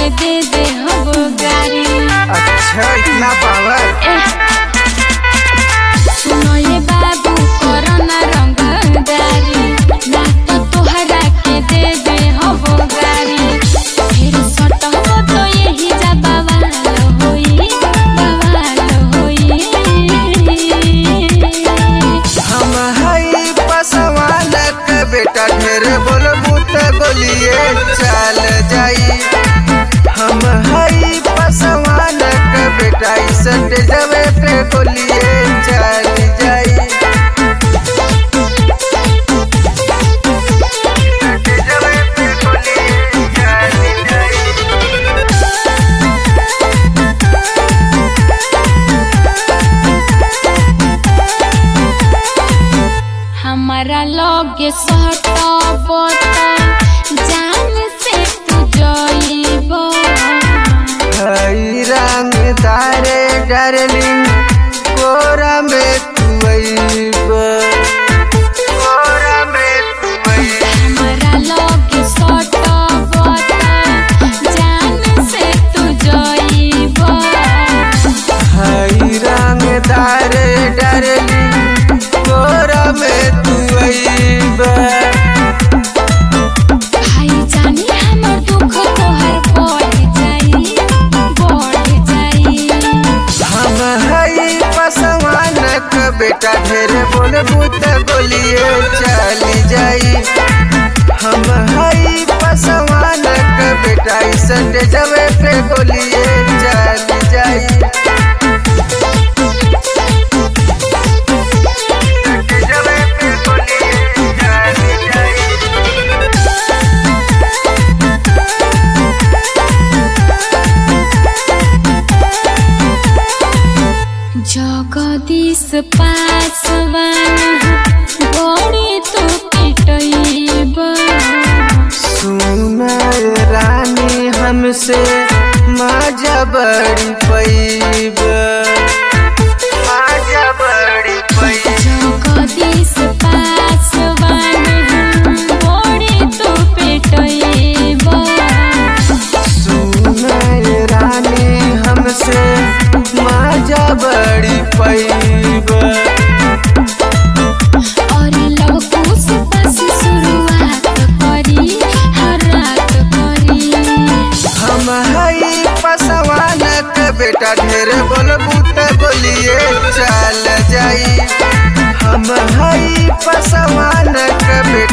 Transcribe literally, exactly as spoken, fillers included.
के दे दे हम गारी। अच्छा इतना पावर। सुनो ये बाबू कोरोना रंगदारी, ना तो तोहरा के दे दे हम गारी। फिर सटहो तो यही जा बवाल होई, बवाल होई। हम हई पसवान के बेटा, ढेर बोलबू त गोलिए चल जाई। हम हई पसवान के बेटा, इस जवे पे गोलिए चल जाई। जवे पे गोलिए चल जाई। हमारा लगे सटबो त जान से तू जइबो। हई रंगदारे डार्लिंग, कोरा में तू अइबो, कोरा में तू अइबो। हमारा लगे सटबो त जान से तू जइबो। हई रंगदारे डार्लिंग, कोरा में तू अइबो। भाई जानी हमर दुख तोहर बढ़ जाई, बढ़ जाई। हम हई पसवान के बेटा, ढेर बोलबू त गोलिए चली जाई। हम हई पसवान के बेटा, इस जवे पे गोलिए चली जाई। जवे पे गोलिए चली जाई। जगदीश पासवान बड़ी तू पिटइबा। सुना रानी हमसे माजा बड़ी पैब, माजा बड़ी पैब। जगदीश पासवान बड़ी तू पिटइबा। सुना रानी हमसे माजा बड़ी पैब। और लवकू से बस शुरुआत करी, हर रात करी। हम हई पसवान के बेटा, ढेर बोलबू त गोलिए चल जाई। हम हई पसवान के बेटा,